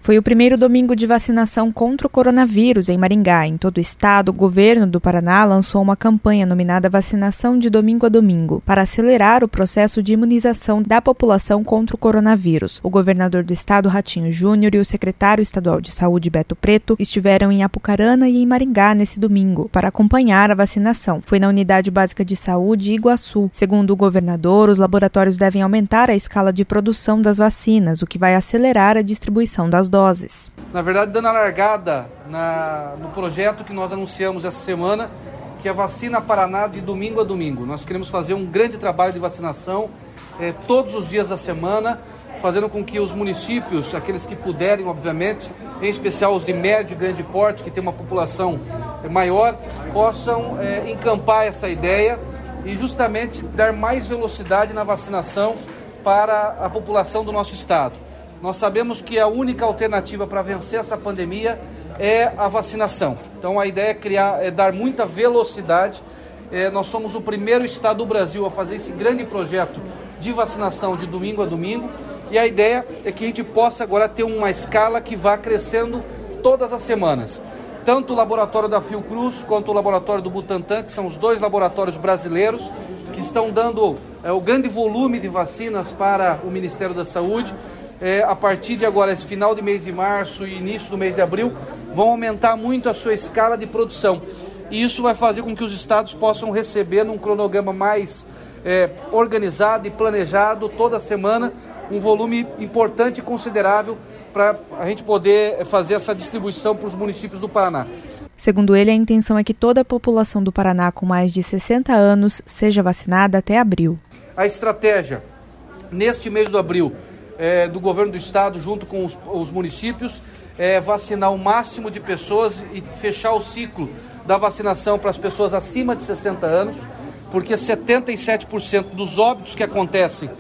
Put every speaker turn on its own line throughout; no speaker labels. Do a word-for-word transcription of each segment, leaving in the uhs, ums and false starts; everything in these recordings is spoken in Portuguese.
Foi o primeiro domingo de vacinação contra o coronavírus em Maringá. Em todo o estado, o governo do Paraná lançou uma campanha nominada Vacinação de Domingo a Domingo, para acelerar o processo de imunização da população contra o coronavírus. O governador do estado, Ratinho Júnior, e o secretário estadual de saúde, Beto Preto, estiveram em Apucarana e em Maringá nesse domingo, para acompanhar a vacinação. Foi na Unidade Básica de Saúde Iguaçu. Segundo o governador, os laboratórios devem aumentar a escala de produção das vacinas, o que vai acelerar a distribuição das doses.
Na verdade, dando a largada na, no projeto que nós anunciamos essa semana, que é a Vacina Paraná de domingo a domingo. Nós queremos fazer um grande trabalho de vacinação eh, todos os dias da semana, fazendo com que os municípios, aqueles que puderem, obviamente, em especial os de médio e grande porte, que tem uma população maior, possam eh, encampar essa ideia e justamente dar mais velocidade na vacinação para a população do nosso estado. Nós sabemos que a única alternativa para vencer essa pandemia é a vacinação. Então a ideia é, criar, é dar muita velocidade. É, nós somos o primeiro estado do Brasil a fazer esse grande projeto de vacinação de domingo a domingo. E a ideia é que a gente possa agora ter uma escala que vá crescendo todas as semanas. Tanto o laboratório da Fiocruz quanto o laboratório do Butantan, que são os dois laboratórios brasileiros que estão dando é, o grande volume de vacinas para o Ministério da Saúde. É, a partir de agora, esse final de mês de março e início do mês de abril, vão aumentar muito a sua escala de produção. E isso vai fazer com que os estados possam receber num cronograma mais é, organizado e planejado toda semana, um volume importante e considerável para a gente poder fazer essa distribuição para os municípios do Paraná.
Segundo ele, a intenção é que toda a população do Paraná com mais de sessenta anos seja vacinada até abril.
A estratégia, neste mês de abril, É, do governo do estado, junto com os, os municípios, é, vacinar o máximo de pessoas e fechar o ciclo da vacinação para as pessoas acima de sessenta anos, porque setenta e sete por cento dos óbitos que acontecem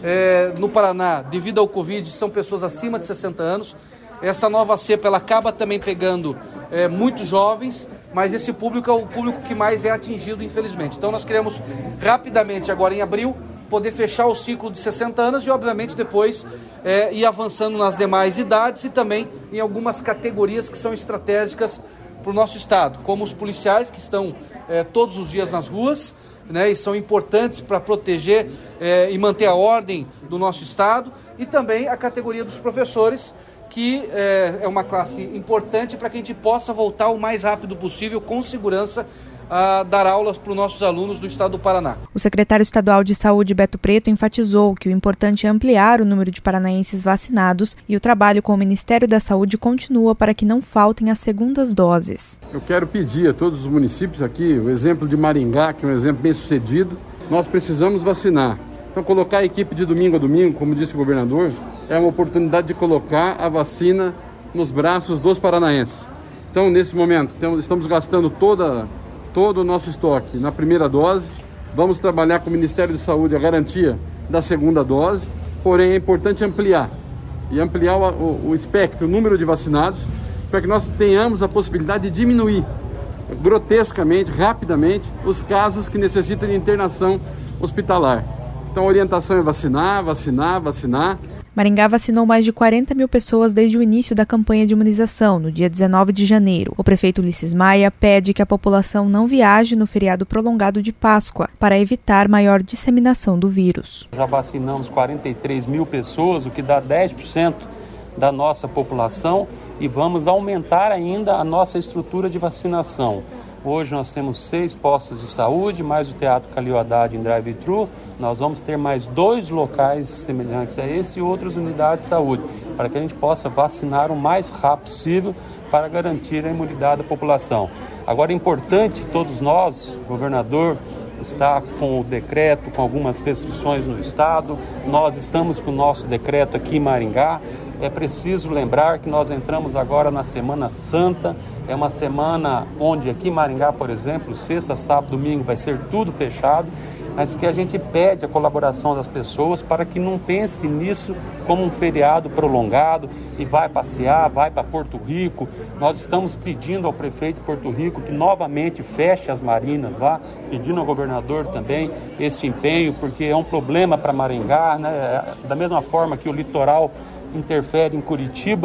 é, no Paraná devido ao Covid são pessoas acima de sessenta anos. Essa nova cepa ela acaba também pegando é, muitos jovens, mas esse público é o público que mais é atingido, infelizmente. Então nós queremos rapidamente, agora em abril, poder fechar o ciclo de sessenta anos e, obviamente, depois é, ir avançando nas demais idades e também em algumas categorias que são estratégicas para o nosso estado, como os policiais que estão é, todos os dias nas ruas, né, e são importantes para proteger é, e manter a ordem do nosso estado, e também a categoria dos professores, que é, é uma classe importante para que a gente possa voltar o mais rápido possível, com segurança, a dar aulas para os nossos alunos do estado do Paraná.
O secretário estadual de saúde, Beto Preto, enfatizou que o importante é ampliar o número de paranaenses vacinados e o trabalho com o Ministério da Saúde continua para que não faltem as segundas doses.
Eu quero pedir a todos os municípios aqui, o exemplo de Maringá, que é um exemplo bem sucedido, nós precisamos vacinar. Então colocar a equipe de domingo a domingo, como disse o governador, é uma oportunidade de colocar a vacina nos braços dos paranaenses. Então nesse momento estamos gastando toda todo o nosso estoque na primeira dose, vamos trabalhar com o Ministério da Saúde a garantia da segunda dose, porém é importante ampliar, e ampliar o, o, o espectro, o número de vacinados, para que nós tenhamos a possibilidade de diminuir grotescamente, rapidamente, os casos que necessitam de internação hospitalar. Então a orientação é vacinar, vacinar, vacinar.
Maringá vacinou mais de quarenta mil pessoas desde o início da campanha de imunização, no dia dezenove de janeiro. O prefeito Ulisses Maia pede que a população não viaje no feriado prolongado de Páscoa, para evitar maior disseminação do vírus.
Já vacinamos quarenta e três mil pessoas, o que dá dez por cento da nossa população, e vamos aumentar ainda a nossa estrutura de vacinação. Hoje nós temos seis postos de saúde, mais o Teatro Calil Haddad em drive-thru. Nós vamos ter mais dois locais semelhantes a esse e outras unidades de saúde, para que a gente possa vacinar o mais rápido possível para garantir a imunidade da população. Agora é importante todos nós, governador, está com o decreto, com algumas restrições no estado, nós estamos com o nosso decreto aqui em Maringá. É preciso lembrar que nós entramos agora na Semana Santa, é uma semana onde aqui em Maringá, por exemplo, sexta, sábado, domingo vai ser tudo fechado, mas que a gente pede a colaboração das pessoas para que não pense nisso como um feriado prolongado e vai passear, vai para Porto Rico. Nós estamos pedindo ao prefeito de Porto Rico que novamente feche as marinas lá, pedindo ao governador também esse empenho, porque é um problema para Maringá, né? Da mesma forma que o litoral interfere em Curitiba,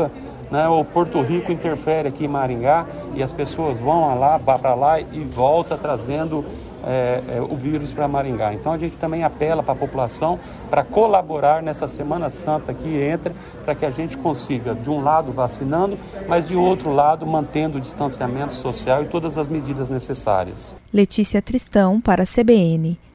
né? O Porto Rico interfere aqui em Maringá e as pessoas vão lá, vão para lá e voltam trazendo é, é, o vírus para Maringá. Então a gente também apela para a população para colaborar nessa Semana Santa que entra, para que a gente consiga, de um lado, vacinando, mas de outro lado, mantendo o distanciamento social e todas as medidas necessárias.
Letícia Tristão, para a C B N.